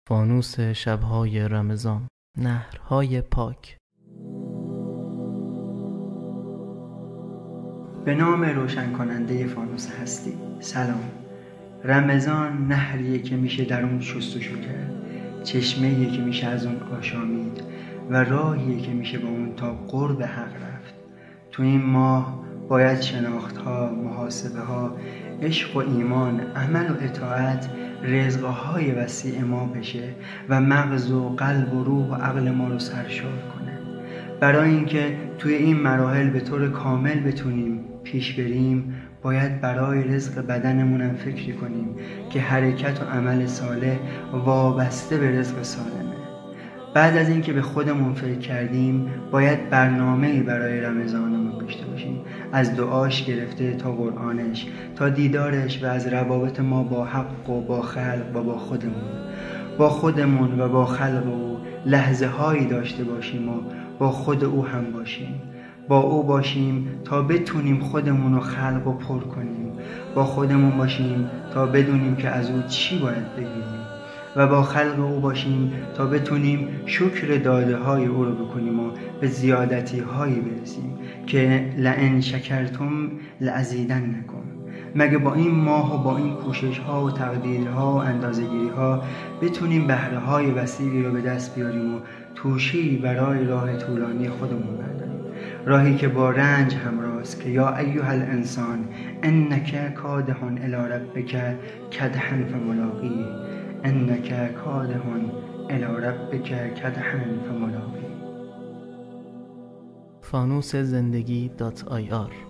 فانوس شب‌های رمضان، نهرهای پاک. به نام روشن کننده فانوس هستی. سلام. رمضان نهریه که میشه در اون شستشو کرد، چشمه‌ایه که میشه از اون آشامید و راهیه که میشه با اون تا قرب حق رفت. تو این ماه باید شناخت‌ها، محاسبه‌ها، عشق و ایمان، عمل و اطاعت رزق‌های وسیع ما بشه و مغز و قلب و روح و عقل ما رو سرشار کنه. برای اینکه توی این مراحل به طور کامل بتونیم پیش بریم، باید برای رزق بدنمونم فکر کنیم که حرکت و عمل صالح وابسته به رزق سالمه. بعد از اینکه به خودمون فکر کردیم، باید برنامه‌ای برای رمضانمون داشته باشیم، از دعاش گرفته تا قرآنش، تا دیدارش و از روابط ما با حق و با خلق و با خودمون و با خلق او لحظه هایی داشته باشیم و با خود او هم باشیم. با او باشیم تا بتونیم خودمون و خلق رو پر کنیم، با خودمون باشیم تا بدونیم که از او چی باید بگیریم و با خلق او باشیم تا بتونیم شکر داده های او رو بکنیم و به زیادتی هایی برسیم که لئن شکرتم لازیدنکم. مگه با این ماه و با این کوشش ها و تقدیرها و اندازه‌گیری ها بتونیم بهره های وسیعی رو به دست بیاریم و توشی برای راه طولانی خودمون برداریم، راهی که با رنج همراست که یا ایها الانسان انک کادح الی ربک کدحا فملاقیه، انک کادح الی ربک کدحا فملاقیه. فانوس زندگی .ir